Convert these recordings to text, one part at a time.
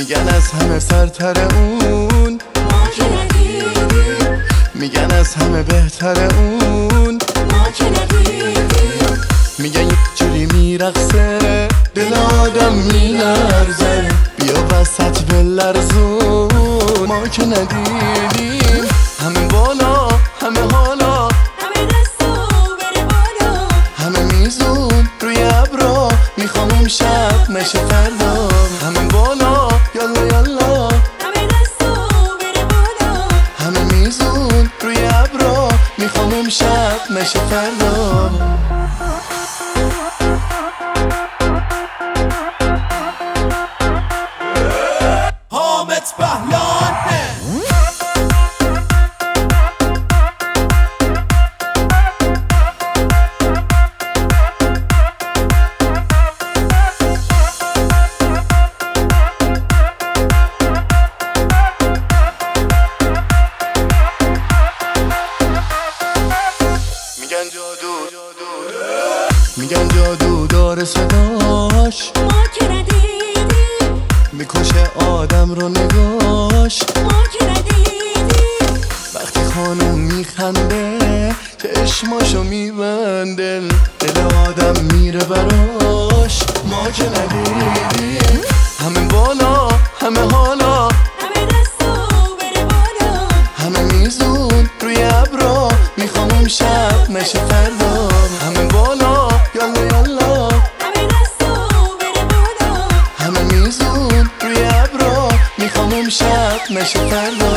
میگن از همه سرتر اون، ما که ندیدیم. میگن از همه بهتر اون، ما که ندیدیم. میگن یک جوری میرقصه دل آدم میلرزه، بیا وسط بلرزون. ما که ندیدیم همه بالا همه حالا، همه دستو بره بالا، همه میزون روی ابرا، میخوام امشب نشه فردا. همه بالا یالا یالا، همه دستو بره بالا. همه میزون روی ابرا، میخوام امشب نشه فردا. حامد پهلان میگن جادو، میگن جادو داره صداش، ما که ندیدیم. میکشه آدم رو نگاش. ما که ندیدیم. وقتی خانوم میخنده چشماشو میبنده، دل آدم میره براش. ما که ندیدیم همه بالا همه حالا، همه دستو بره بالا، همه میزون روی ابرا، میخوام امشب نشه فردا. همه بالا یالا یالا، همه دستو بره بالا. همه میزون روی ابرا، میخوام امشب نشه فردا.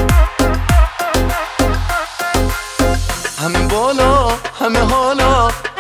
همه بالا همه حالا،